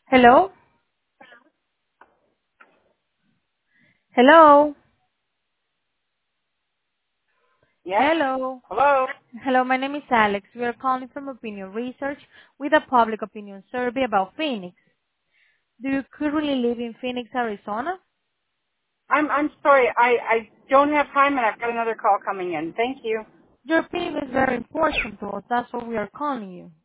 Hello? Hello? Yes. Hello? Hello. Hello, my name is Alex. We are calling from Opinion Research with a public opinion survey about Phoenix. Do you currently live in Phoenix, Arizona? I'm sorry. I don't have time, and I've got another call coming in. Thank you. Your opinion is very important to us. That's why we are calling you.